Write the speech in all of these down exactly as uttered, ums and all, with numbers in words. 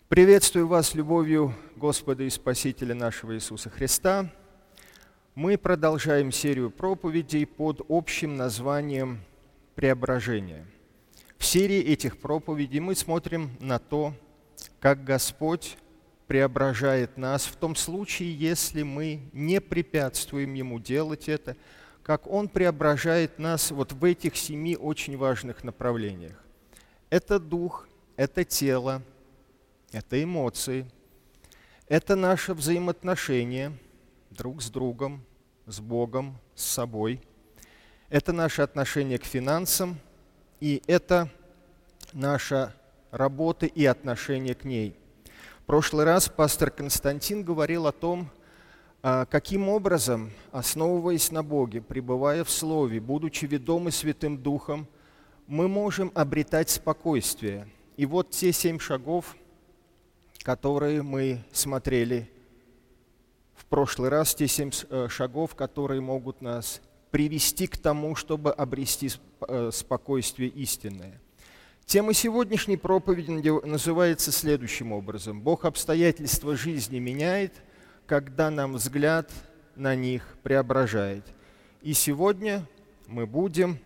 Приветствую вас любовью Господа и Спасителя нашего Иисуса Христа. Мы продолжаем серию проповедей под общим названием «Преображение». В серии этих проповедей мы смотрим на то, как Господь преображает нас в том случае, если мы не препятствуем Ему делать это, как Он преображает нас вот в этих семи очень важных направлениях. Это дух, это тело, это эмоции, это наше взаимоотношение друг с другом, с Богом, с собой. Это наше отношение к финансам, и это наша работа и отношение к ней. В прошлый раз пастор Константин говорил о том, каким образом, основываясь на Боге, пребывая в Слове, будучи ведомы Святым Духом, мы можем обретать спокойствие. И вот те семь шагов, которые мы смотрели в прошлый раз, те семь шагов, которые могут нас привести к тому, чтобы обрести спокойствие истинное. Тема сегодняшней проповеди называется следующим образом: Бог обстоятельства жизни меняет, когда нам взгляд на них преображает. И сегодня мы будем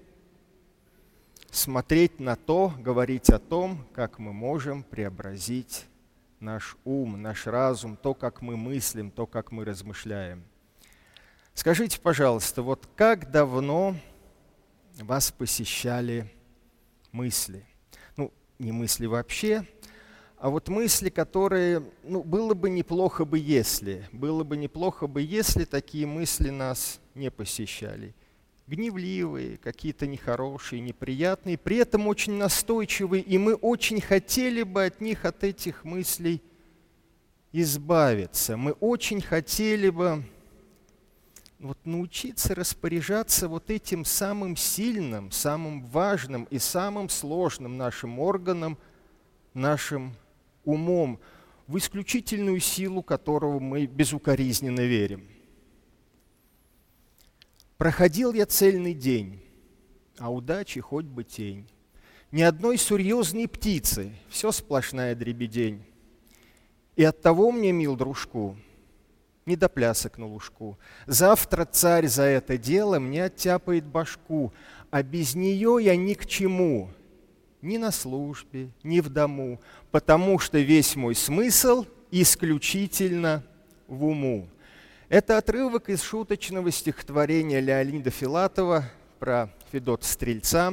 смотреть на то, говорить о том, как мы можем преобразить наш ум, наш разум, то, как мы мыслим, то, как мы размышляем. Скажите, пожалуйста, вот как давно вас посещали мысли? Ну, не мысли вообще, а вот мысли, которые, ну, было бы неплохо бы, если, было бы неплохо бы, если такие мысли нас не посещали. Гневливые, какие-то нехорошие, неприятные, при этом очень настойчивые, и мы очень хотели бы от них, от этих мыслей избавиться. Мы очень хотели бы вот научиться распоряжаться вот этим самым сильным, самым важным и самым сложным нашим органом, нашим умом, в исключительную силу которого мы безукоризненно верим. Проходил я цельный день, а удачи хоть бы тень. Ни одной серьезной птицы, все сплошная дребедень. И оттого мне, мил дружку, не до плясок на лужку. Завтра царь за это дело мне оттяпает башку, а без нее я ни к чему, ни на службе, ни в дому, потому что весь мой смысл исключительно в уму. Это отрывок из шуточного стихотворения Леонида Филатова про Федота Стрельца.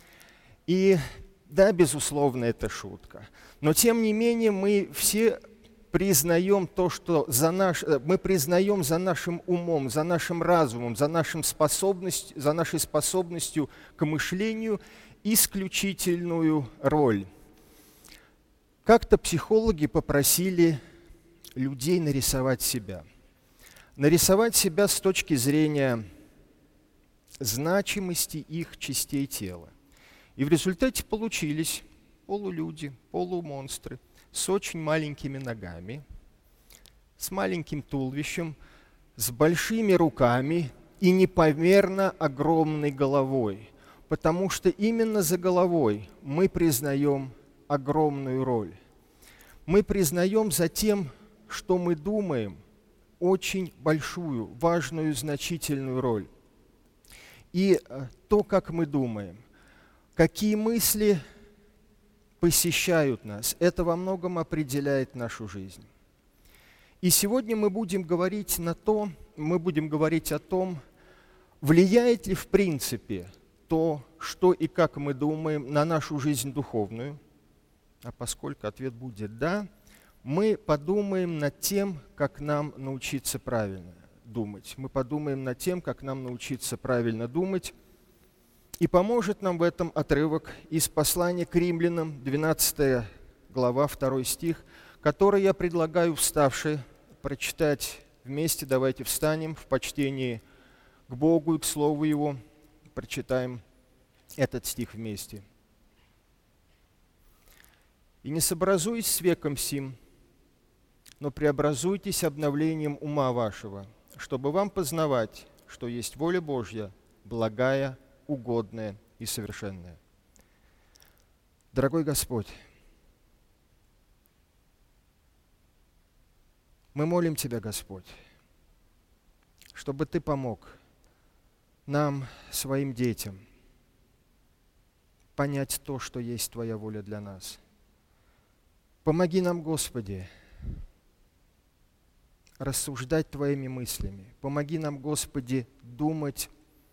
И да, безусловно, это шутка. Но тем не менее мы все признаем то, что за наш, мы признаем за нашим умом, за нашим разумом, за, нашим способность, за нашей способностью к мышлению исключительную роль. Как-то психологи попросили людей нарисовать себя. Нарисовать себя с точки зрения значимости их частей тела. И в результате получились полулюди, полумонстры с очень маленькими ногами, с маленьким туловищем, с большими руками и непомерно огромной головой. Потому что именно за головой мы признаем огромную роль. Мы признаем за тем, что мы думаем, очень большую, важную, значительную роль. И то, как мы думаем, какие мысли посещают нас, это во многом определяет нашу жизнь. И сегодня мы будем говорить на то, мы будем говорить о том, влияет ли в принципе то, что и как мы думаем, на нашу жизнь духовную. А поскольку ответ будет «да», мы подумаем над тем, как нам научиться правильно думать. Мы подумаем над тем, как нам научиться правильно думать. И поможет нам в этом отрывок из послания к Римлянам, двенадцатая глава, второй стих, который я предлагаю вставши прочитать вместе. Давайте встанем в почтении к Богу и к Слову Его. Прочитаем этот стих вместе. «И не сообразуйтесь с веком сим, но преобразуйтесь обновлением ума вашего, чтобы вам познавать, что есть воля Божья, благая, угодная и совершенная». Дорогой Господь, Мы молим Тебя, Господь, чтобы Ты помог нам, своим детям, понять то, что есть Твоя воля для нас. Помоги нам, Господи, рассуждать Твоими мыслями. Помоги нам, Господи, думать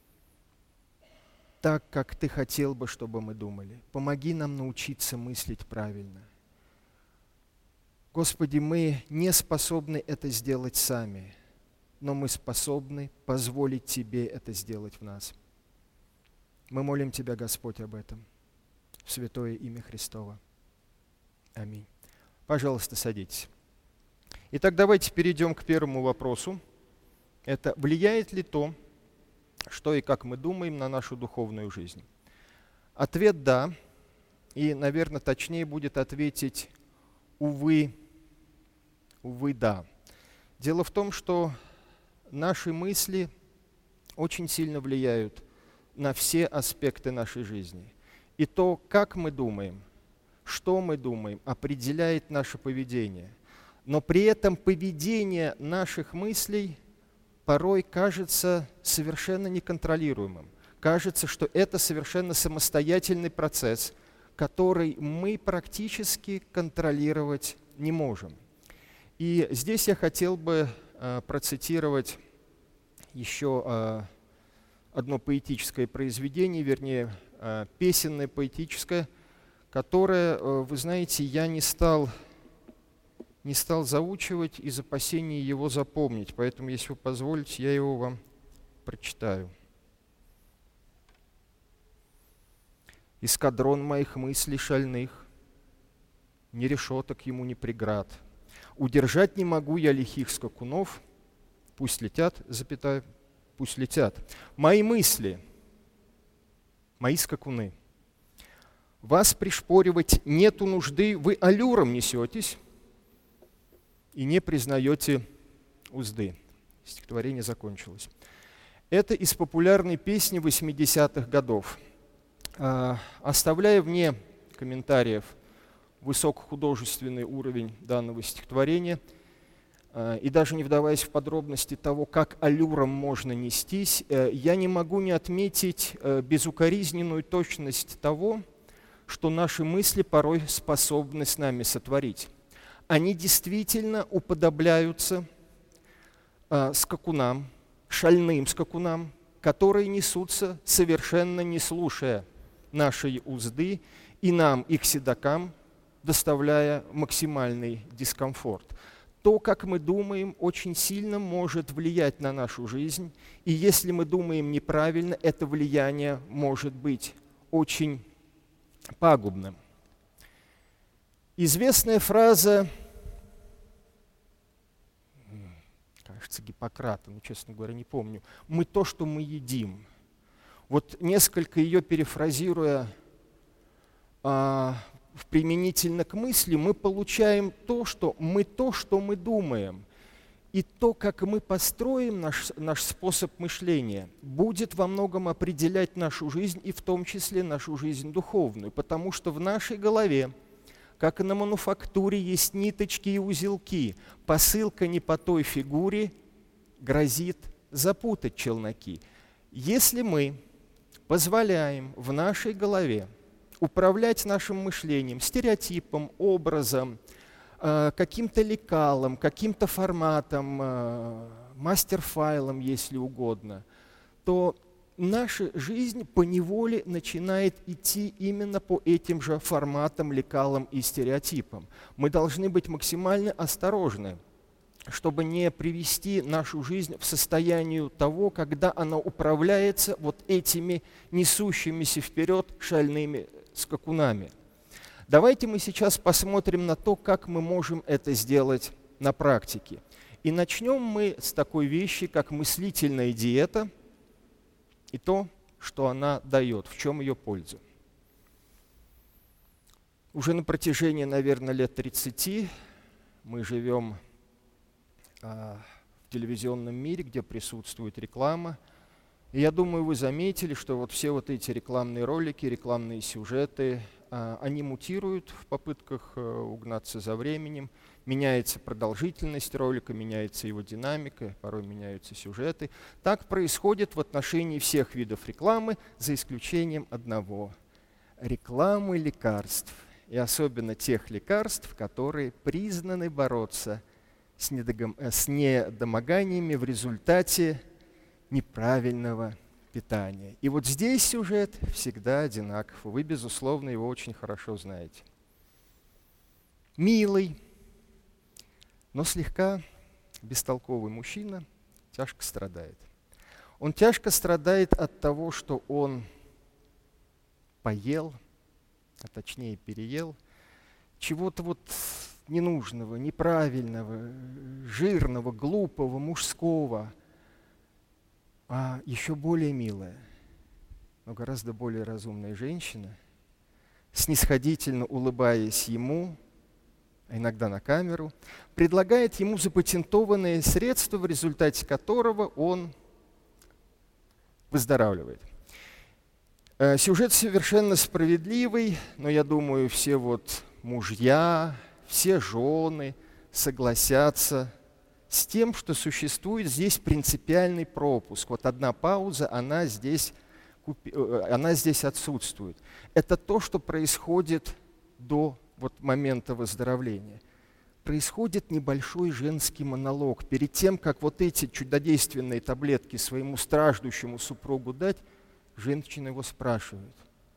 так, как Ты хотел бы, чтобы мы думали. Помоги нам научиться мыслить правильно. Господи, мы не способны это сделать сами, но мы способны позволить Тебе это сделать в нас. Мы молим Тебя, Господь, об этом. В святое имя Христово. Аминь. Пожалуйста, садитесь. Итак, давайте перейдем к первому вопросу. Это влияет ли то, что и как мы думаем, на нашу духовную жизнь? Ответ «да». И, наверное, точнее будет ответить «увы, увы, да». Дело в том, что наши мысли очень сильно влияют на все аспекты нашей жизни. И то, как мы думаем, что мы думаем, определяет наше поведение. Но при этом поведение наших мыслей порой кажется совершенно неконтролируемым. Кажется, что это совершенно самостоятельный процесс, который мы практически контролировать не можем. И здесь я хотел бы э, процитировать еще э, одно поэтическое произведение, вернее, э, песенное поэтическое, которое, э, вы знаете, я не стал... не стал заучивать из опасения его запомнить. Поэтому, если вы позволите, я его вам прочитаю. «Эскадрон моих мыслей шальных, ни решеток ему, ни преград. Удержать не могу я лихих скакунов, пусть летят, запятая, пусть летят. Мои мысли, мои скакуны. Вас пришпоривать нету нужды, вы аллюром несетесь, и не признаете узды». Стихотворение закончилось. Это из популярной песни восьмидесятых годов. А, оставляя вне комментариев высокохудожественный уровень данного стихотворения а, и даже не вдаваясь в подробности того, как аллюром можно нестись, а, я не могу не отметить а, безукоризненную точность того, что наши мысли порой способны с нами сотворить. Они действительно уподобляются э, скакунам, шальным скакунам, которые несутся, совершенно не слушая нашей узды, и нам, их седокам, доставляя максимальный дискомфорт. То, как мы думаем, очень сильно может влиять на нашу жизнь, и если мы думаем неправильно, это влияние может быть очень пагубным. Известная фраза, кажется, Гиппократа, но, честно говоря, не помню. «Мы то, что мы едим». Вот несколько ее перефразируя а, применительно к мысли, мы получаем то, что мы то, что мы думаем. И то, как мы построим наш, наш способ мышления, будет во многом определять нашу жизнь, и в том числе нашу жизнь духовную. Потому что в нашей голове, как и на мануфактуре, есть ниточки и узелки. Посылка не по той фигуре грозит запутать челноки. Если мы позволяем в нашей голове управлять нашим мышлением, стереотипом, образом, каким-то лекалом, каким-то форматом, мастер-файлом, если угодно, то наша жизнь поневоле начинает идти именно по этим же форматам, лекалам и стереотипам. Мы должны быть максимально осторожны, чтобы не привести нашу жизнь в состояние того, когда она управляется вот этими несущимися вперед шальными скакунами. Давайте мы сейчас посмотрим на то, как мы можем это сделать на практике. И начнем мы с такой вещи, как мыслительная диета, и то, что она дает, в чем ее польза. Уже на протяжении, наверное, лет тридцати мы живем а, в телевизионном мире, где присутствует реклама. И я думаю, вы заметили, что вот все вот эти рекламные ролики, рекламные сюжеты, они мутируют в попытках угнаться за временем, меняется продолжительность ролика, меняется его динамика, порой меняются сюжеты. Так происходит в отношении всех видов рекламы, за исключением одного – рекламы лекарств. И особенно тех лекарств, которые признаны бороться с недомоганиями в результате неправильного питания. И вот здесь сюжет всегда одинаков. Вы, безусловно, его очень хорошо знаете. Милый, но слегка бестолковый мужчина тяжко страдает. Он тяжко страдает от того, что он поел, а точнее переел, чего-то вот ненужного, неправильного, жирного, глупого, мужского, а еще более милая, но гораздо более разумная женщина, снисходительно улыбаясь ему, а иногда на камеру, предлагает ему запатентованное средство, в результате которого он выздоравливает. Сюжет совершенно справедливый, но я думаю, все вот мужья, все жены согласятся с тем, что существует здесь принципиальный пропуск. Вот одна пауза, она здесь, она здесь отсутствует. Это то, что происходит до вот момента выздоровления. Происходит небольшой женский монолог. Перед тем, как вот эти чудодейственные таблетки своему страждущему супругу дать, женщина его спрашивает: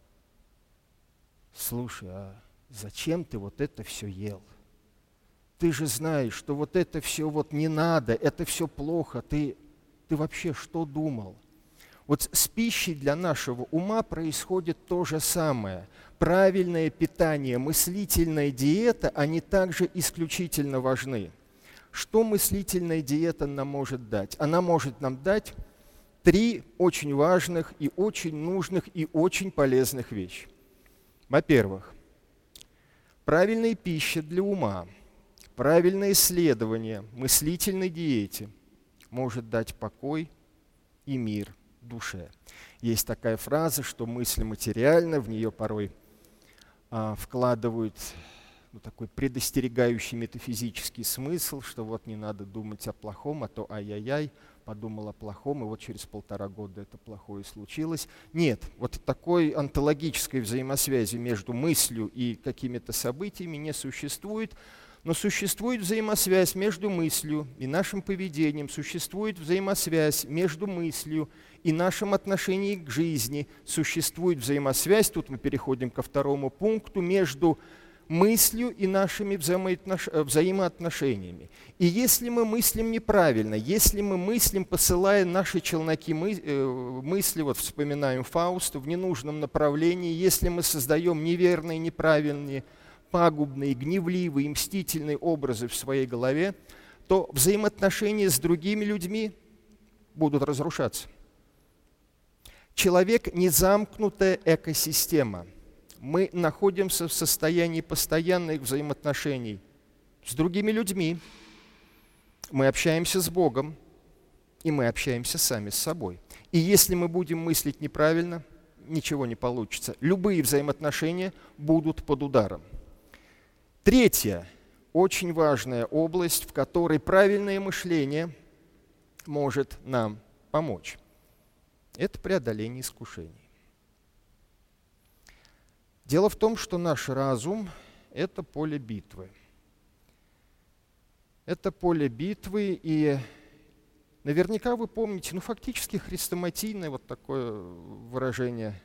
слушай, а зачем ты вот это все ел? Ты же знаешь, что вот это все вот не надо, это все плохо. Ты, ты вообще что думал? Вот с пищей для нашего ума происходит то же самое. Правильное питание, мыслительная диета, они также исключительно важны. Что мыслительная диета нам может дать? Она может нам дать три очень важных и очень нужных и очень полезных вещи. Во-первых, правильная пища для ума, правильное исследование мыслительной диете может дать покой и мир душе. Есть такая фраза, что мысль материальна, в нее порой а, вкладывают ну, такой предостерегающий метафизический смысл, что вот не надо думать о плохом, а то ай-яй-яй, подумал о плохом, и вот через полтора года это плохое случилось. Нет, вот такой онтологической взаимосвязи между мыслью и какими-то событиями не существует, но существует взаимосвязь между мыслью и нашим поведением, существует взаимосвязь между мыслью и нашим отношением к жизни, существует взаимосвязь, тут мы переходим ко второму пункту, между мыслью и нашими взаимоотнош... взаимоотношениями. И если мы мыслим неправильно, если мы мыслим, посылая наши челноки мы... мысли, вот вспоминаем Фауста, в ненужном направлении, если мы создаем неверные, неправильные, пагубные, гневливые, мстительные образы в своей голове, то взаимоотношения с другими людьми будут разрушаться. Человек – не замкнутая экосистема. Мы находимся в состоянии постоянных взаимоотношений с другими людьми. Мы общаемся с Богом, и мы общаемся сами с собой. И если мы будем мыслить неправильно, ничего не получится. Любые взаимоотношения будут под ударом. Третья, очень важная область, в которой правильное мышление может нам помочь, это преодоление искушений. Дело в том, что наш разум – это поле битвы. Это поле битвы, и наверняка вы помните, ну фактически хрестоматийное вот такое выражение,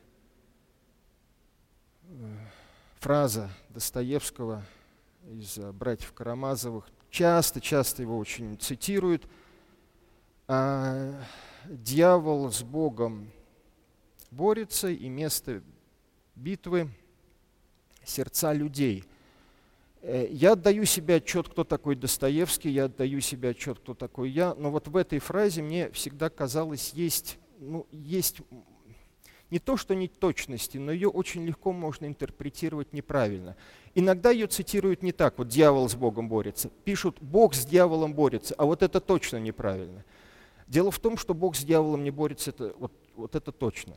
фраза Достоевского из «Братьев Карамазовых», часто-часто его очень цитируют. А, дьявол с Богом борется, и место битвы — сердца людей. Я отдаю себе отчет, кто такой Достоевский, я отдаю себе отчет, кто такой я, но вот в этой фразе мне всегда казалось, есть, ну, есть не то, что неточности, но ее очень легко можно интерпретировать неправильно. Иногда ее цитируют не так, вот дьявол с Богом борется. Пишут, Бог с дьяволом борется, а вот это точно неправильно. Дело в том, что Бог с дьяволом не борется, это, вот, вот это точно.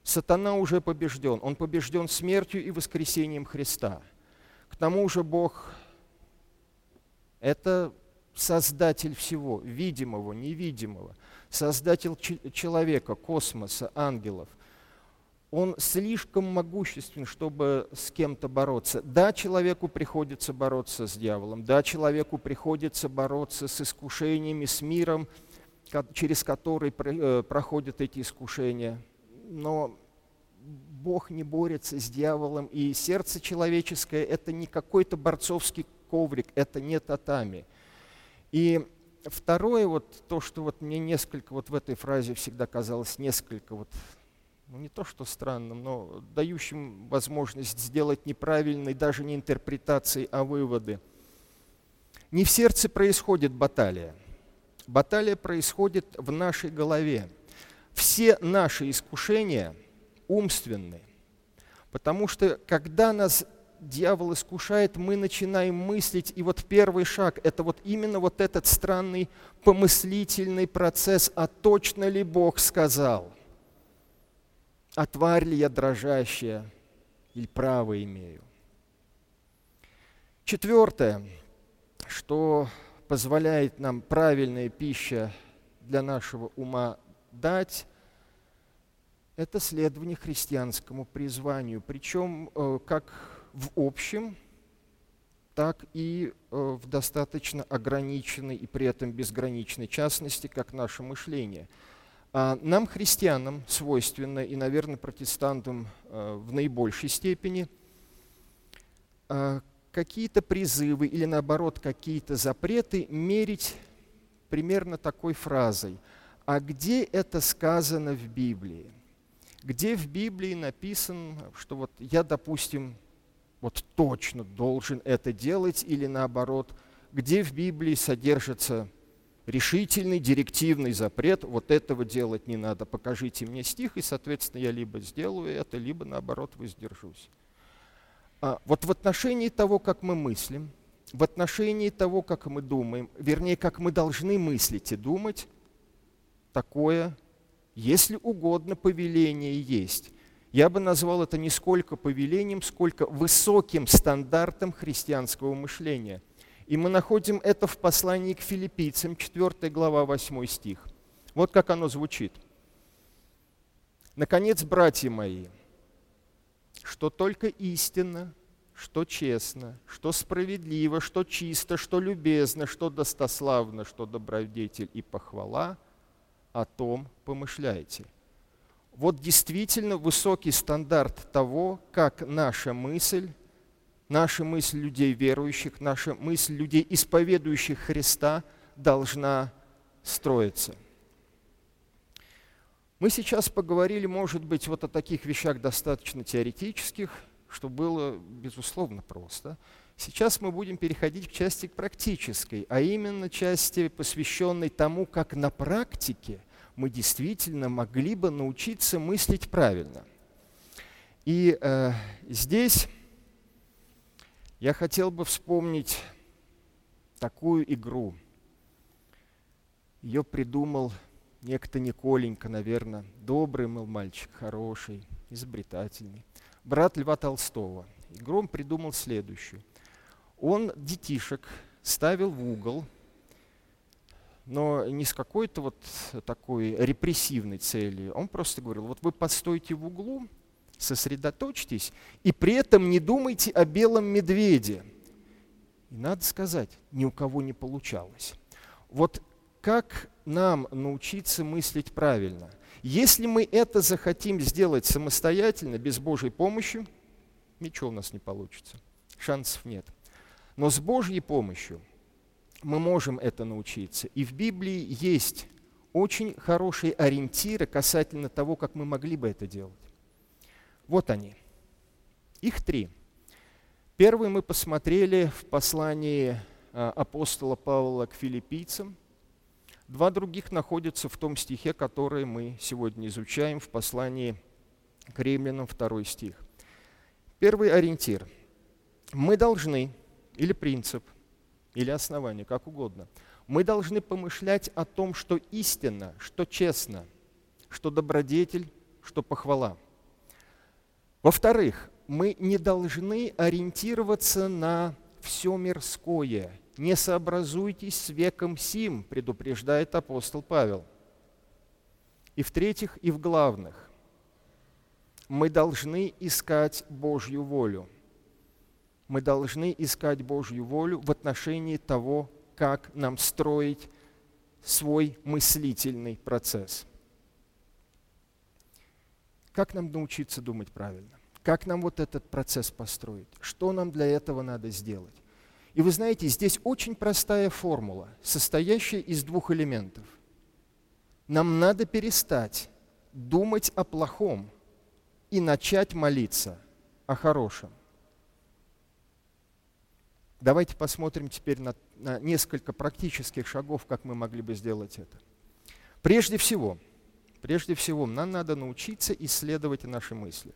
Сатана уже побежден. Он побежден смертью и воскресением Христа. К тому же Бог – это Создатель всего, видимого, невидимого, Создатель человека, космоса, ангелов. Он слишком могуществен, чтобы с кем-то бороться. Да, человеку приходится бороться с дьяволом, да, человеку приходится бороться с искушениями, с миром, через который проходят эти искушения. Но Бог не борется с дьяволом, и сердце человеческое – это не какой-то борцовский коврик, это не татами. И второе, вот то, что вот мне несколько, вот в этой фразе всегда казалось несколько, вот, ну не то что странным, но дающим возможность сделать неправильные, даже не интерпретации, а выводы. Не в сердце происходит баталия. Баталия происходит в нашей голове. Все наши искушения умственны, потому что когда нас дьявол искушает, мы начинаем мыслить, и вот первый шаг – это вот именно вот этот странный помыслительный процесс, а точно ли Бог сказал, а тварь ли я дрожащая, или право имею. Четвертое, что позволяет нам правильная пища для нашего ума дать, это следование христианскому призванию, причем э, как в общем, так и э, в достаточно ограниченной и при этом безграничной частности, как наше мышление. А нам, христианам, свойственно, и, наверное, протестантам э, в наибольшей степени, э, какие-то призывы или, наоборот, какие-то запреты мерить примерно такой фразой: «А где это сказано в Библии?» Где в Библии написано, что вот я, допустим, вот точно должен это делать, или наоборот, где в Библии содержится решительный, директивный запрет, вот этого делать не надо, покажите мне стих, и, соответственно, я либо сделаю это, либо, наоборот, воздержусь. А вот в отношении того, как мы мыслим, в отношении того, как мы думаем, вернее, как мы должны мыслить и думать, такое, если угодно, повеление есть. Я бы назвал это не сколько повелением, сколько высоким стандартом христианского мышления. И мы находим это в послании к Филиппийцам, четвёртая глава, восьмой стих. Вот как оно звучит. «Наконец, братья мои, что только истинно, что честно, что справедливо, что чисто, что любезно, что достославно, что добродетель и похвала, о том помышляйте». Вот действительно высокий стандарт того, как наша мысль, наша мысль людей верующих, наша мысль людей, исповедующих Христа, должна строиться. Мы сейчас поговорили, может быть, вот о таких вещах достаточно теоретических, что было, безусловно, просто. Сейчас мы будем переходить к части практической, а именно части, посвященной тому, как на практике мы действительно могли бы научиться мыслить правильно. И э, здесь я хотел бы вспомнить такую игру. Ее придумал некто Николенька, наверное, добрый, мол, мальчик, хороший, изобретательный, брат Льва Толстого. Игру он придумал следующую. Он детишек ставил в угол, но не с какой-то вот такой репрессивной целью. Он просто говорил: вот вы постойте в углу, сосредоточьтесь, и при этом не думайте о белом медведе. И надо сказать, ни у кого не получалось. Вот как нам научиться мыслить правильно? Если мы это захотим сделать самостоятельно, без Божьей помощи, ничего у нас не получится, шансов нет. Но с Божьей помощью мы можем это научиться. И в Библии есть очень хорошие ориентиры касательно того, как мы могли бы это делать. Вот они. Их три. Первый мы посмотрели в послании апостола Павла к филиппийцам. Два других находятся в том стихе, который мы сегодня изучаем, в послании к римлянам, второй стих. Первый ориентир. Мы должны, или принцип, или основание, как угодно, мы должны помышлять о том, что истинно, что честно, что добродетель, что похвала. Во-вторых, мы не должны ориентироваться на все мирское. «Не сообразуйтесь с веком сим», предупреждает апостол Павел. И в-третьих, и в главных, мы должны искать Божью волю. Мы должны искать Божью волю в отношении того, как нам строить свой мыслительный процесс. Как нам научиться думать правильно? Как нам вот этот процесс построить? Что нам для этого надо сделать? И вы знаете, здесь очень простая формула, состоящая из двух элементов. Нам надо перестать думать о плохом и начать молиться о хорошем. Давайте посмотрим теперь на, на несколько практических шагов, как мы могли бы сделать это. Прежде всего, прежде всего, нам надо научиться исследовать наши мысли.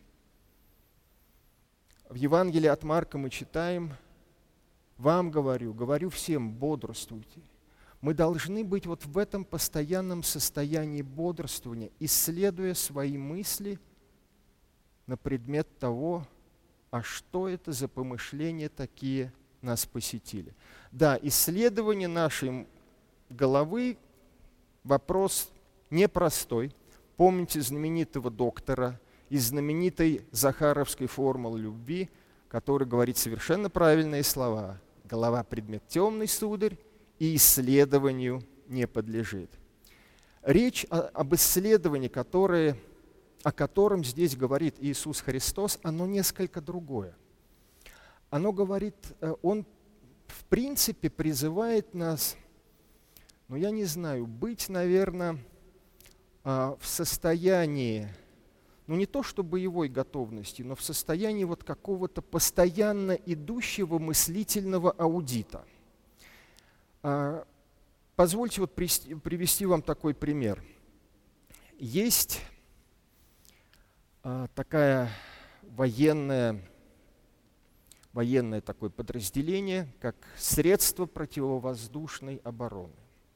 В Евангелии от Марка мы читаем: «Вам говорю, говорю всем, бодрствуйте». Мы должны быть вот в этом постоянном состоянии бодрствования, исследуя свои мысли на предмет того, а что это за помышления такие нас посетили. Да, исследование нашей головы – вопрос непростой. Помните знаменитого доктора из знаменитой захаровской формулы любви, который говорит совершенно правильные слова: «Голова – предмет темный, сударь, и исследованию не подлежит». Речь о, об исследовании, которое, о котором здесь говорит Иисус Христос, оно несколько другое. Оно говорит, Он в принципе призывает нас, ну я не знаю, быть, наверное, в состоянии, ну не то что боевой готовности, но в состоянии вот какого-то постоянно идущего мыслительного аудита. Позвольте вот привести вам такой пример. Есть такая военная, военное такое подразделение, как средство противовоздушной обороны.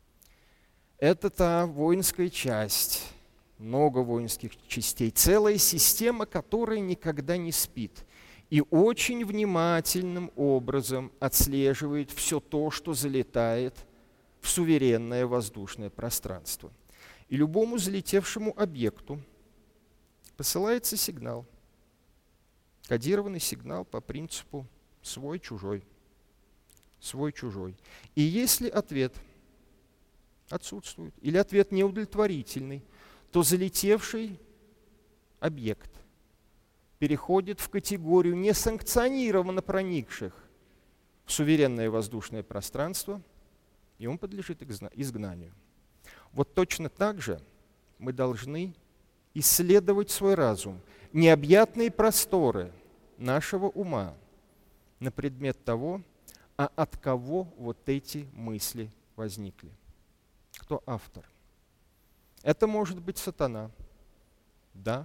Это та воинская часть, много воинских частей, целая система, которая никогда не спит и очень внимательным образом отслеживает все то, что залетает в суверенное воздушное пространство. И любому залетевшему объекту посылается сигнал, кодированный сигнал по принципу свой-чужой, свой-чужой. И если ответ отсутствует или ответ неудовлетворительный, то залетевший объект переходит в категорию несанкционированно проникших в суверенное воздушное пространство, и он подлежит изгнанию. Вот точно так же мы должны исследовать свой разум, необъятные просторы нашего ума на предмет того, а от кого вот эти мысли возникли. Кто автор? Это может быть сатана. Да.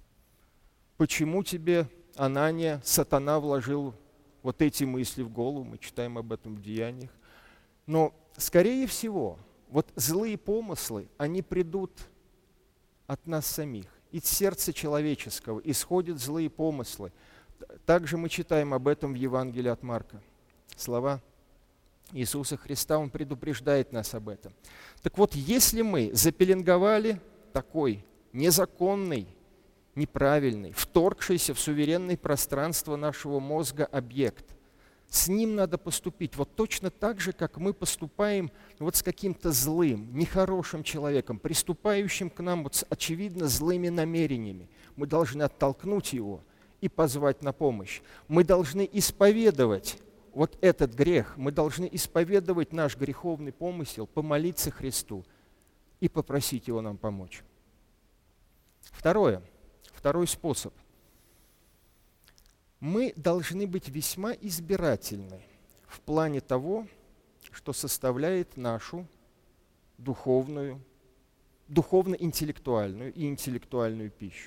Почему тебе, Анания, сатана вложил вот эти мысли в голову? Мы читаем об этом в Деяниях. Но, скорее всего, вот злые помыслы, они придут от нас самих. Из сердца человеческого исходят злые помыслы. Также мы читаем об этом в Евангелии от Марка. Слова Иисуса Христа, Он предупреждает нас об этом. Так вот, если мы запеленговали такой незаконный, неправильный, вторгшийся в суверенное пространство нашего мозга объект, с ним надо поступить вот точно так же, как мы поступаем вот с каким-то злым, нехорошим человеком, приступающим к нам вот с очевидно злыми намерениями. Мы должны оттолкнуть его и позвать на помощь. Мы должны исповедовать вот этот грех, мы должны исповедовать наш греховный помысел, помолиться Христу и попросить Его нам помочь. Второе, второй способ. Мы должны быть весьма избирательны в плане того, что составляет нашу духовную, духовно-интеллектуальную и интеллектуальную пищу.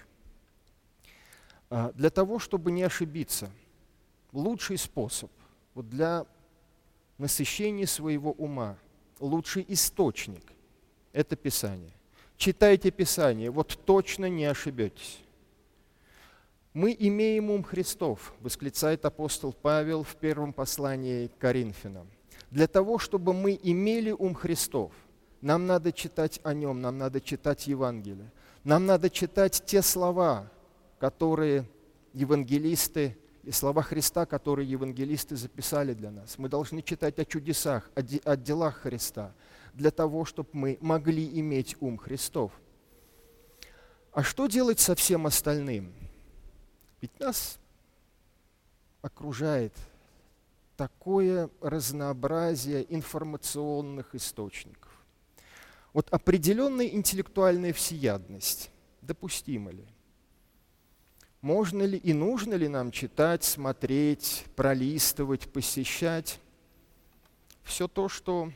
Для того, чтобы не ошибиться, лучший способ вот для насыщения своего ума, лучший источник – это Писание. Читайте Писание, вот точно не ошибетесь. «Мы имеем ум Христов», восклицает апостол Павел в первом послании к Коринфянам. Для того, чтобы мы имели ум Христов, нам надо читать о нем, нам надо читать Евангелие. Нам надо читать те слова, которые евангелисты, и слова Христа, которые евангелисты записали для нас. Мы должны читать о чудесах, о, де, о делах Христа, для того, чтобы мы могли иметь ум Христов. А что делать со всем остальным? Ведь нас окружает такое разнообразие информационных источников. Вот определенная интеллектуальная всеядность допустима ли? Можно ли и нужно ли нам читать, смотреть, пролистывать, посещать все то, что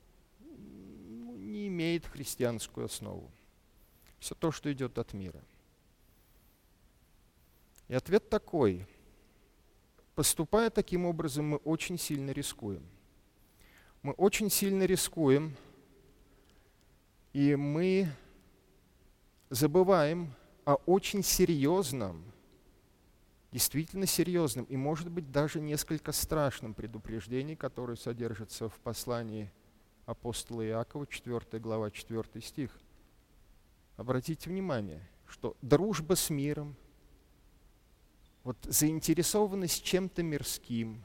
не имеет христианскую основу, все то, что идет от мира? И ответ такой. Поступая таким образом, мы очень сильно рискуем. Мы очень сильно рискуем, и мы забываем о очень серьезном, действительно серьезном и, может быть, даже несколько страшном предупреждении, которое содержится в послании апостола Иакова, четвёртая глава, четвёртый стих. Обратите внимание, что дружба с миром, вот заинтересованность чем-то мирским,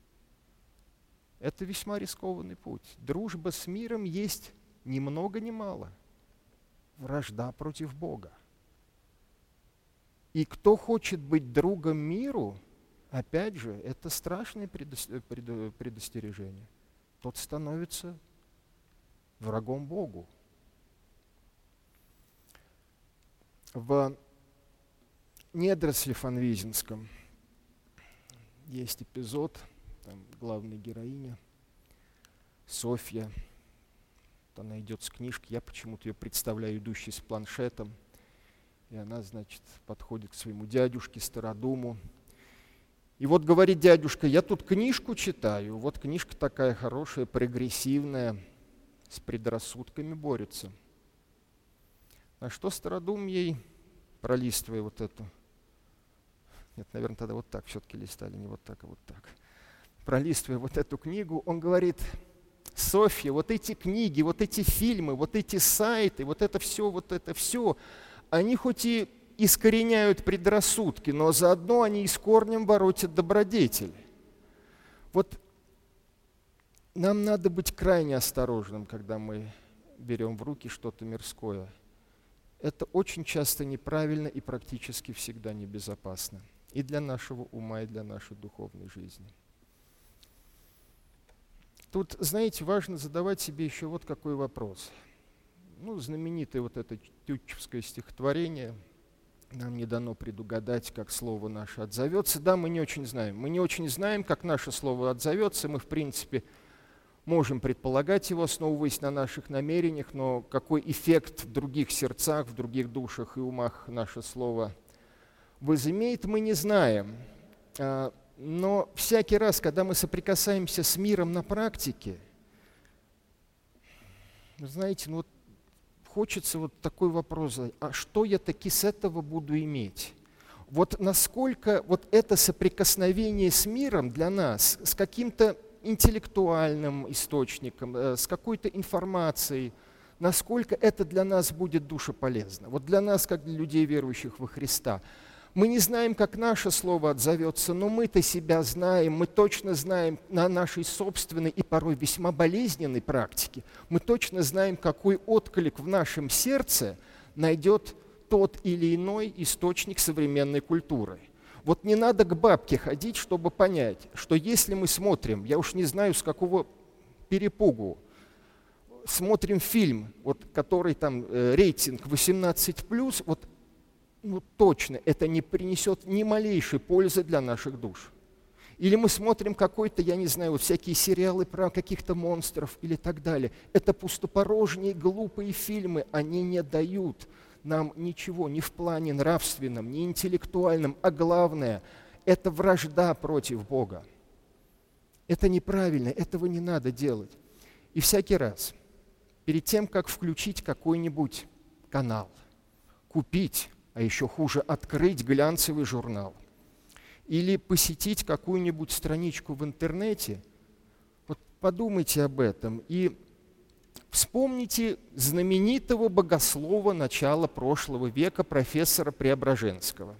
это весьма рискованный путь. Дружба с миром есть ни много ни мало вражда против Бога. И кто хочет быть другом миру, опять же, это страшное предостережение. Тот становится врагом Богу. В недоросле фанвизинском есть эпизод, там главная героиня Софья, вот она идет с книжкой, я почему-то ее представляю идущей с планшетом, и она, значит, подходит к своему дядюшке, стародуму. И вот говорит дядюшка, я тут книжку читаю, вот книжка такая хорошая, прогрессивная, с предрассудками борется. А что стародум ей, пролистывая вот эту, нет, наверное, тогда вот так все-таки листали, не вот так, а вот так, пролистывая вот эту книгу, он говорит, Софья, вот эти книги, вот эти фильмы, вот эти сайты, вот это все, вот это все, они хоть и искореняют предрассудки, но заодно они и с корнем воротят добродетель. Вот нам надо быть крайне осторожным, когда мы берем в руки что-то мирское. Это очень часто неправильно и практически всегда небезопасно. И для нашего ума, и для нашей духовной жизни. Тут, знаете, важно задавать себе еще вот какой вопрос. Ну, знаменитое вот это тютчевское стихотворение «Нам не дано предугадать, как слово наше отзовется». Да, мы не очень знаем. Мы не очень знаем, как наше слово отзовется. Мы, в принципе, можем предполагать его, основываясь на наших намерениях, но какой эффект в других сердцах, в других душах и умах наше слово возымеет, мы не знаем. Но всякий раз, когда мы соприкасаемся с миром на практике, знаете, ну вот хочется вот такой вопрос задать, а что я таки с этого буду иметь? Вот насколько вот это соприкосновение с миром для нас, с каким-то интеллектуальным источником, с какой-то информацией, насколько это для нас будет душеполезно? Вот для нас, как для людей, верующих во Христа. Мы не знаем, как наше слово отзовется, но мы-то себя знаем, мы точно знаем на нашей собственной и порой весьма болезненной практике, мы точно знаем, какой отклик в нашем сердце найдет тот или иной источник современной культуры. Вот не надо к бабке ходить, чтобы понять, что если мы смотрим, я уж не знаю, с какого перепугу, смотрим фильм, вот, который там э, рейтинг восемнадцать плюс, вот ну точно это не принесет ни малейшей пользы для наших душ. Или мы смотрим какой-то, я не знаю, вот всякие сериалы про каких-то монстров или так далее. Это пустопорожние, глупые фильмы, они не дают нам ничего ни в плане нравственном, ни интеллектуальном, а главное, это вражда против Бога. Это неправильно, этого не надо делать. И всякий раз, перед тем, как включить какой-нибудь канал, купить а еще хуже открыть глянцевый журнал или посетить какую-нибудь страничку в интернете. Вот подумайте об этом и вспомните знаменитого богослова начала прошлого века профессора Преображенского.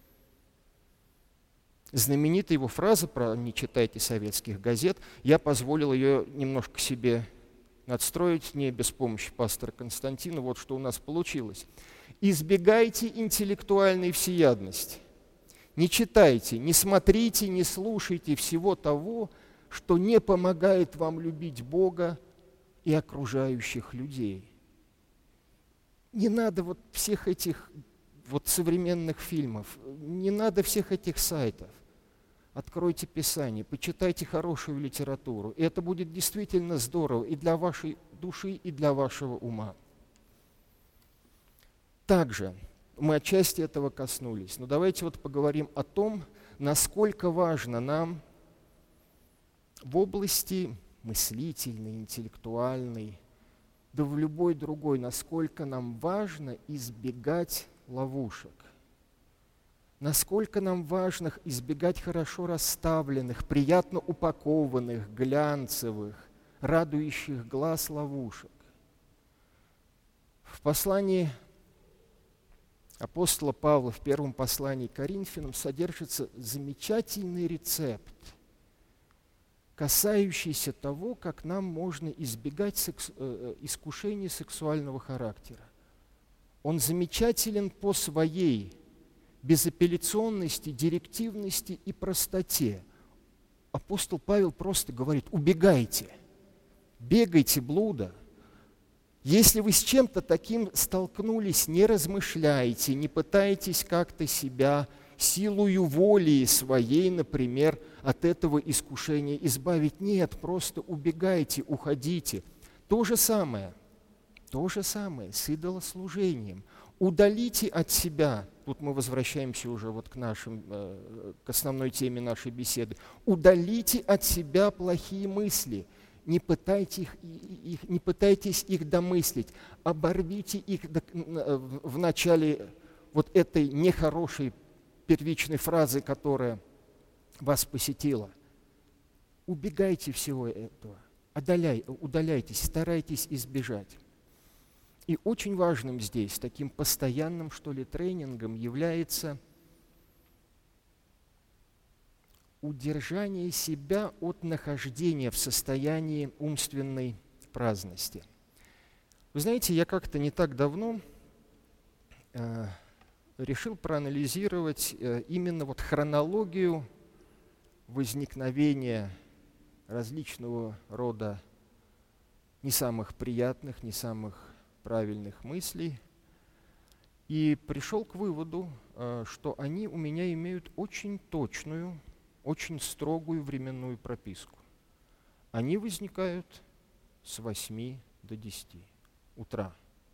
Знаменитая его фраза про «не читайте советских газет», я позволил ее немножко себе надстроить, не без помощи пастора Константина. Вот что у нас получилось. «Избегайте интеллектуальной всеядности. Не читайте, не смотрите, не слушайте всего того, что не помогает вам любить Бога и окружающих людей». Не надо вот всех этих вот современных фильмов, не надо всех этих сайтов. Откройте Писание, почитайте хорошую литературу. И это будет действительно здорово и для вашей души, и для вашего ума. Также мы отчасти этого коснулись. Но давайте вот поговорим о том, насколько важно нам в области мыслительной, интеллектуальной, да в любой другой, насколько нам важно избегать ловушек. Насколько нам важно избегать хорошо расставленных, приятно упакованных, глянцевых, радующих глаз ловушек. В послании апостола Павла, в первом послании к Коринфянам, содержится замечательный рецепт, касающийся того, как нам можно избегать секс... искушений сексуального характера. Он замечателен по своей безапелляционности, директивности и простоте. Апостол Павел просто говорит: убегайте, бегайте, блуда. Если вы с чем-то таким столкнулись, не размышляйте, не пытайтесь как-то себя силою воли своей, например, от этого искушения избавить. Нет, просто убегайте, уходите. То же самое, то же самое с идолослужением. Удалите от себя, тут мы возвращаемся уже вот к, нашим, к основной теме нашей беседы, удалите от себя плохие мысли, не пытайтесь их, их, не пытайтесь их домыслить, оборвите их в начале вот этой нехорошей первичной фразы, которая вас посетила. Убегайте всего этого, удаляй, удаляйтесь, старайтесь избежать. И очень важным здесь, таким постоянным, что ли, тренингом является удержание себя от нахождения в состоянии умственной праздности. Вы знаете, я как-то не так давно э, решил проанализировать э, именно вот хронологию возникновения различного рода не самых приятных, не самых правильных мыслей, и пришел к выводу, что они у меня имеют очень точную, очень строгую временную прописку. Они возникают с восьми до десяти утра.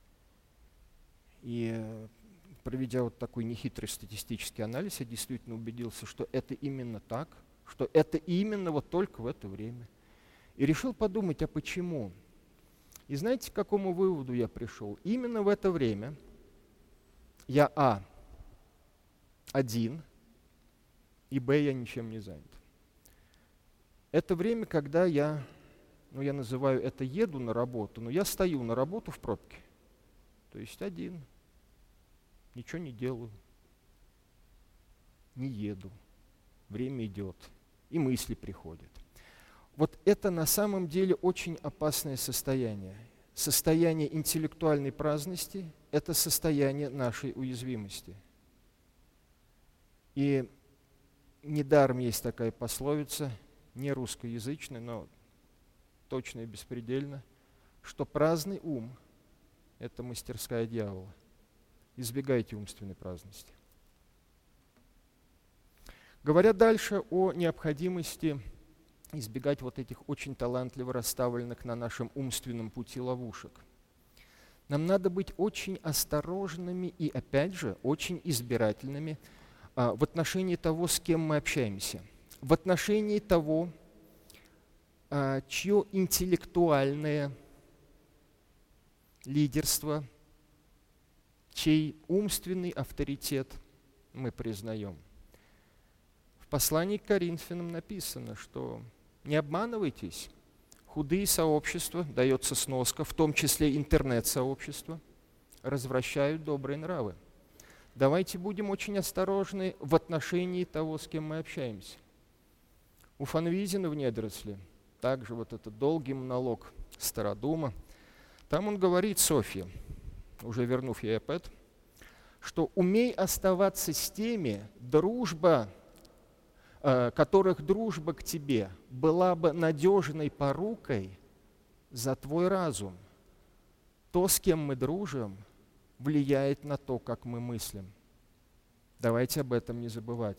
И проведя вот такой нехитрый статистический анализ, я действительно убедился, что это именно так, что это именно вот только в это время. И решил подумать, а почему? И знаете, к какому выводу я пришел? Именно в это время я а. один, и б. я ничем не занят. Это время, когда я, ну я называю это еду на работу, но я стою на работу в пробке. То есть один, ничего не делаю, не еду, время идет, и мысли приходят. Вот это на самом деле очень опасное состояние. Состояние интеллектуальной праздности – это состояние нашей уязвимости. И недаром есть такая пословица, не русскоязычная, но точно и беспредельно, что праздный ум – это мастерская дьявола. Избегайте умственной праздности. Говоря дальше о необходимости избегать вот этих очень талантливо расставленных на нашем умственном пути ловушек. Нам надо быть очень осторожными и, опять же, очень избирательными а, в отношении того, с кем мы общаемся, в отношении того, а, чье интеллектуальное лидерство чей умственный авторитет мы признаем. В послании к Коринфянам написано, что не обманывайтесь, худые сообщества, дается сноска, в том числе интернет-сообщества, развращают добрые нравы. Давайте будем очень осторожны в отношении того, с кем мы общаемся. У Фанвизина в «Недоросле» также вот этот долгий монолог Стародума. Там он говорит Софье, уже вернув ей iPad, что умей оставаться с теми, дружба, э, которых дружба к тебе была бы надежной порукой за твой разум. То, с кем мы дружим, влияет на то, как мы мыслим. Давайте об этом не забывать.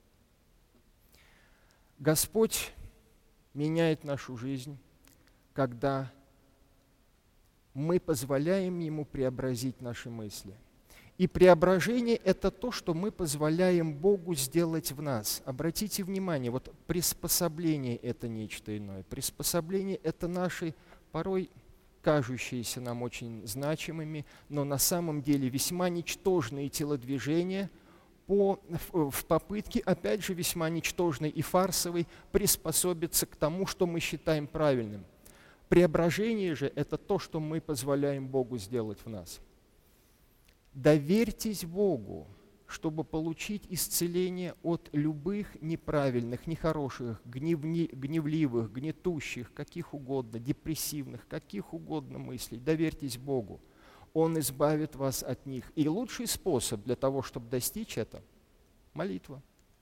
Господь меняет нашу жизнь, когда мы позволяем Ему преобразить наши мысли. И преображение – это то, что мы позволяем Богу сделать в нас. Обратите внимание, вот приспособление – это нечто иное. Приспособление – это наши порой кажущиеся нам очень значимыми, но на самом деле весьма ничтожные телодвижения по, в, в попытке, опять же, весьма ничтожной и фарсовой, приспособиться к тому, что мы считаем правильным. Преображение же – это то, что мы позволяем Богу сделать в нас. Доверьтесь Богу, чтобы получить исцеление от любых неправильных, нехороших, гневни, гневливых, гнетущих, каких угодно, депрессивных, каких угодно мыслей. Доверьтесь Богу. Он избавит вас от них. И лучший способ для того, чтобы достичь этого – молитва.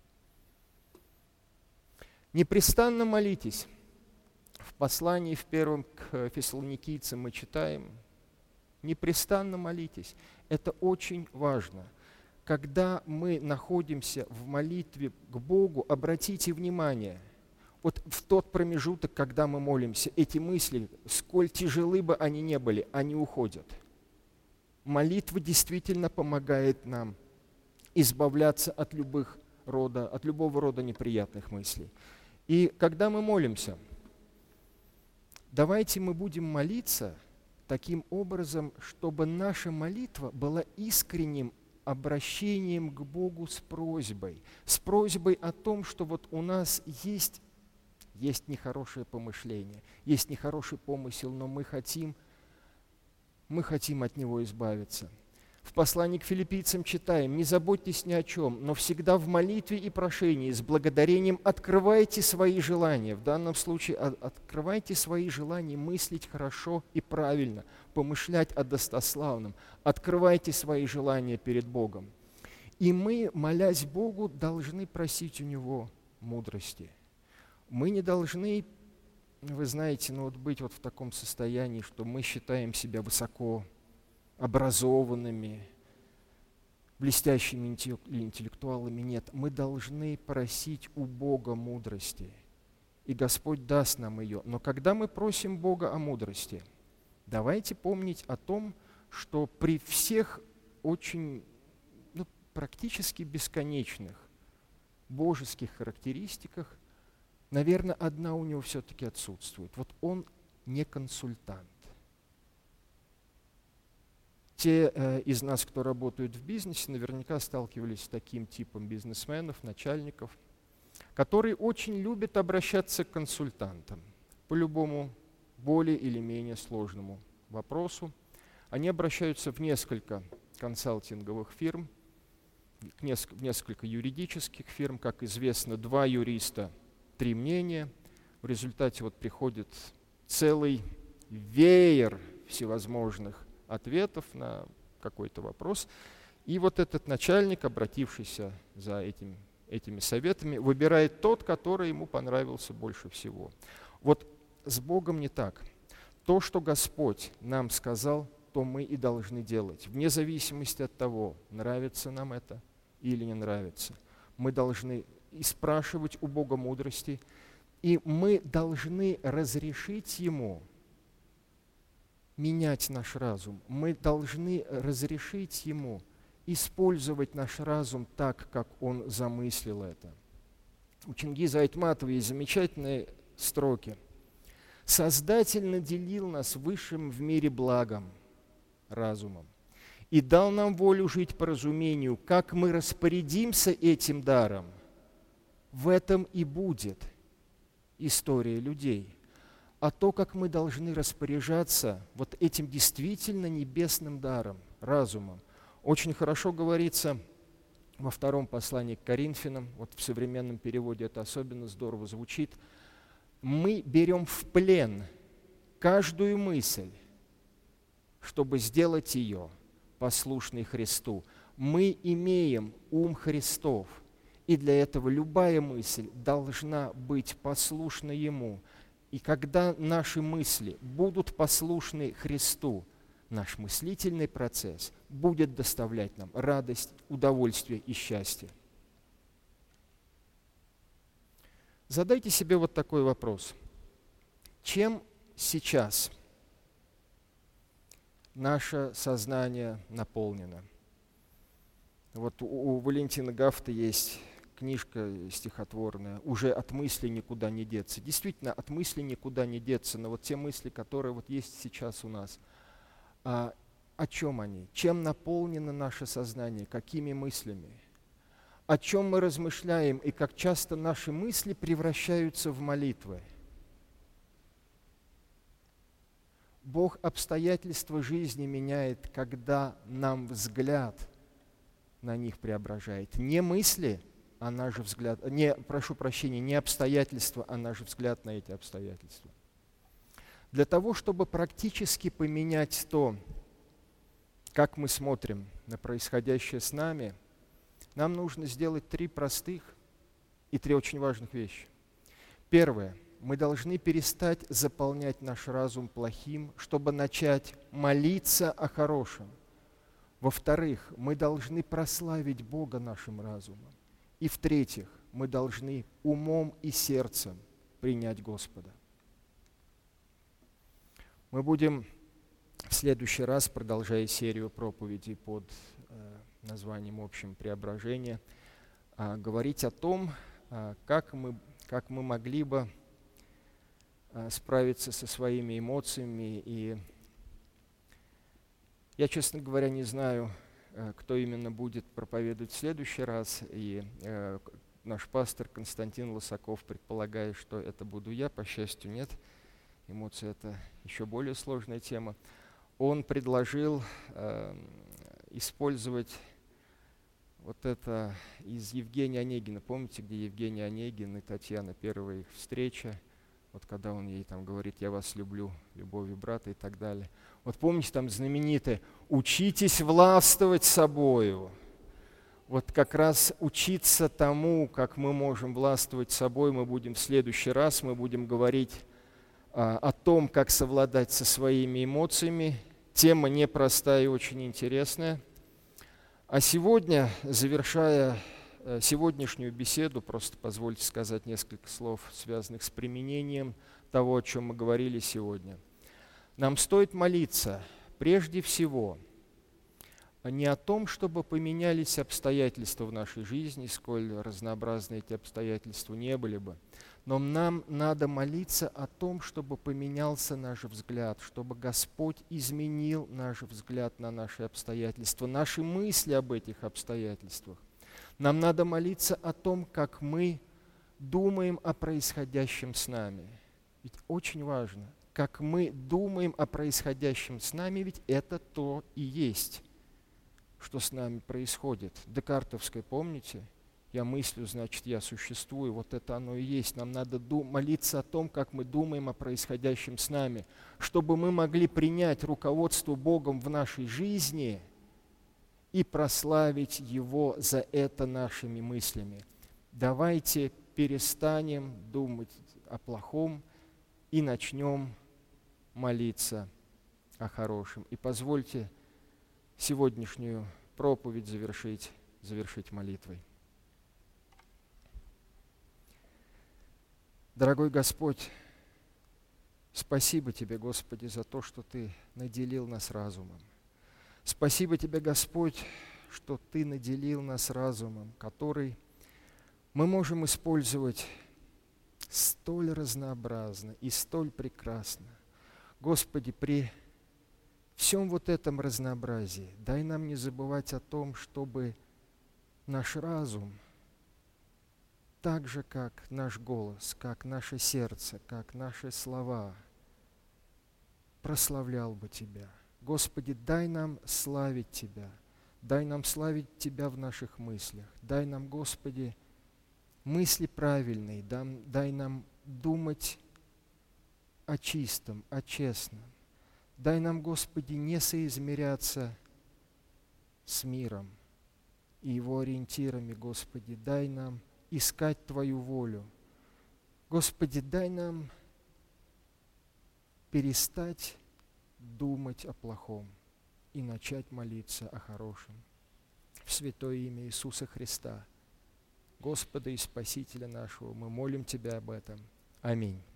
Непрестанно молитесь. В послании в первом к Фессалоникийцам мы читаем: непрестанно молитесь. Это очень важно. Когда мы находимся в молитве к Богу, обратите внимание, вот в тот промежуток, когда мы молимся, эти мысли, сколь тяжелы бы они ни были, они уходят. Молитва действительно помогает нам избавляться от любых рода, от любого рода неприятных мыслей. И когда мы молимся, давайте мы будем молиться таким образом, чтобы наша молитва была искренним обращением к Богу с просьбой, с просьбой о том, что вот у нас есть, есть нехорошее помышление, есть нехороший помысел, но мы хотим, мы хотим от него избавиться. В послании к филиппийцам читаем: «Не заботьтесь ни о чем, но всегда в молитве и прошении с благодарением открывайте свои желания». В данном случае открывайте свои желания мыслить хорошо и правильно, помышлять о достославном. Открывайте свои желания перед Богом. И мы, молясь Богу, должны просить у Него мудрости. Мы не должны, вы знаете, ну вот быть вот в таком состоянии, что мы считаем себя высоко образованными, блестящими интеллектуалами. Нет, мы должны просить у Бога мудрости, и Господь даст нам ее. Но когда мы просим Бога о мудрости, давайте помнить о том, что при всех очень, ну, практически бесконечных божеских характеристиках, наверное, одна у него все-таки отсутствует. Вот он не консультант. Те э, из нас, кто работают в бизнесе, наверняка сталкивались с таким типом бизнесменов, начальников, которые очень любят обращаться к консультантам по любому более или менее сложному вопросу. Они обращаются в несколько консалтинговых фирм, в несколько юридических фирм. Как известно, два юриста, три мнения. В результате вот приходит целый веер всевозможных ответов на какой-то вопрос. И вот этот начальник, обратившийся за этим, этими советами, выбирает тот, который ему понравился больше всего. Вот с Богом не так. То, что Господь нам сказал, то мы и должны делать. Вне зависимости от того, нравится нам это или не нравится. Мы должны и спрашивать у Бога мудрости, и мы должны разрешить Ему менять наш разум. Мы должны разрешить Ему использовать наш разум так, как Он замыслил это. У Чингиза Айтматова есть замечательные строки. «Создатель наделил нас высшим в мире благом, разумом, и дал нам волю жить по разумению. Как мы распорядимся этим даром, в этом и будет история людей. А то, как мы должны распоряжаться вот этим действительно небесным даром, разумом, очень хорошо говорится во втором послании к Коринфянам, вот в современном переводе это особенно здорово звучит. Мы берем в плен каждую мысль, чтобы сделать ее послушной Христу. Мы имеем ум Христов, и для этого любая мысль должна быть послушна Ему. И когда наши мысли будут послушны Христу, наш мыслительный процесс будет доставлять нам радость, удовольствие и счастье. Задайте себе вот такой вопрос. Чем сейчас наше сознание наполнено? Вот у, у Валентина Гафта есть книжка стихотворная «Уже от мысли никуда не деться». Действительно, от мысли никуда не деться, но вот те мысли, которые вот есть сейчас у нас, а, о чем они? Чем наполнено наше сознание? Какими мыслями? О чем мы размышляем и как часто наши мысли превращаются в молитвы? Бог обстоятельства жизни меняет, когда нам взгляд на них преображает. Не мысли, а наш взгляд, не, прошу прощения, не обстоятельства, а наш взгляд на эти обстоятельства. Для того, чтобы практически поменять то, как мы смотрим на происходящее с нами, нам нужно сделать три простых и три очень важных вещи. Первое. Мы должны перестать заполнять наш разум плохим, чтобы начать молиться о хорошем. Во-вторых, мы должны прославить Бога нашим разумом. И в-третьих, мы должны умом и сердцем принять Господа. Мы будем в следующий раз, продолжая серию проповедей под э, названием «Общем преображение», э, говорить о том, э, как мы, как мы могли бы э, справиться со своими эмоциями. И я, честно говоря, не знаю, э, кто именно будет проповедовать в следующий раз. И э, наш пастор Константин Лысаков предполагает, что это буду я. По счастью, нет. Эмоции — это еще более сложная тема. Он предложил э, использовать вот это из Евгения Онегина. Помните, где Евгений Онегин и Татьяна, первая их встреча? Вот когда он ей там говорит: «Я вас люблю, любовью брата» и так далее. Вот помните, там знаменитое «Учитесь властвовать собою». Вот как раз учиться тому, как мы можем властвовать собой, мы будем в следующий раз. Мы будем говорить о том, как совладать со своими эмоциями. Тема непростая и очень интересная. А сегодня, завершая сегодняшнюю беседу, просто позвольте сказать несколько слов, связанных с применением того, о чем мы говорили сегодня. Нам стоит молиться прежде всего не о том, чтобы поменялись обстоятельства в нашей жизни, сколь разнообразны эти обстоятельства не были бы, но нам надо молиться о том, чтобы поменялся наш взгляд, чтобы Господь изменил наш взгляд на наши обстоятельства, наши мысли об этих обстоятельствах. Нам надо молиться о том, как мы думаем о происходящем с нами. Ведь очень важно, как мы думаем о происходящем с нами, ведь это то и есть, что с нами происходит. Декартовское, помните? Я мыслю, значит, я существую. Вот это оно и есть. Нам надо дум- молиться о том, как мы думаем о происходящем с нами, чтобы мы могли принять руководство Богом в нашей жизни и прославить Его за это нашими мыслями. Давайте перестанем думать о плохом и начнем молиться о хорошем. И позвольте сегодняшнюю проповедь завершить, завершить молитвой. Дорогой Господь, спасибо Тебе, Господи, за то, что Ты наделил нас разумом. Спасибо Тебе, Господь, что Ты наделил нас разумом, который мы можем использовать столь разнообразно и столь прекрасно. Господи, при всем вот этом разнообразии дай нам не забывать о том, чтобы наш разум, так же, как наш голос, как наше сердце, как наши слова, прославлял бы Тебя. Господи, дай нам славить Тебя, дай нам славить Тебя в наших мыслях, дай нам, Господи, мысли правильные, дай, дай нам думать о чистом, о честном. Дай нам, Господи, не соизмеряться с миром и его ориентирами, Господи. Дай нам искать Твою волю. Господи, дай нам перестать думать о плохом и начать молиться о хорошем. В святое имя Иисуса Христа, Господа и Спасителя нашего, мы молим Тебя об этом. Аминь.